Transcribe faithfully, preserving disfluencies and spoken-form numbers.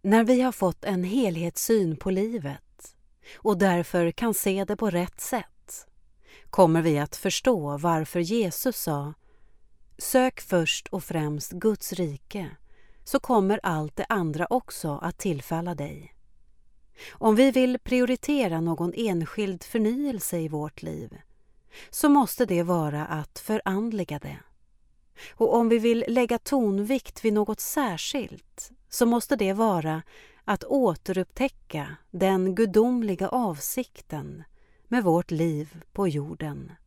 När vi har fått en helhetssyn på livet och därför kan se det på rätt sätt, kommer vi att förstå varför Jesus sa: sök först och främst Guds rike, så kommer allt det andra också att tillfalla dig. Om vi vill prioritera någon enskild förnyelse i vårt liv, så måste det vara att förandliga det. Och om vi vill lägga tonvikt vid något särskilt, så måste det vara att återupptäcka den gudomliga avsikten med vårt liv på jorden.